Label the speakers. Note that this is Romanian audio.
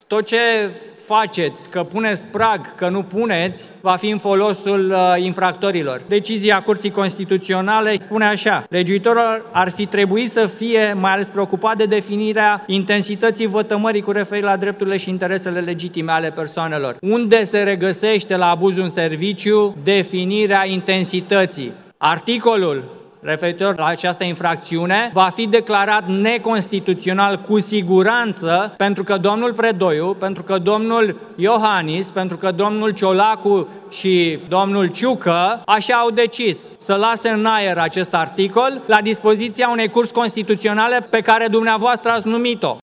Speaker 1: Tot ce faceți, că puneți prag, că nu puneți, va fi în folosul infractorilor. Decizia Curții Constituționale spune așa: legiuitorul ar fi trebuit să fie mai ales preocupat de definirea intensității vătămării cu referire la drepturile și interesele legitime ale persoanelor. Unde se regăsește la abuzul în serviciu definirea intensității? Articolul referitor la această infracțiune va fi declarat neconstituțional cu siguranță, pentru că domnul Predoiu, pentru că domnul Iohannis, pentru că domnul Ciolacu și domnul Ciucă așa au decis să lase în aer acest articol la dispoziția unei curți constituționale pe care dumneavoastră ați numit-o.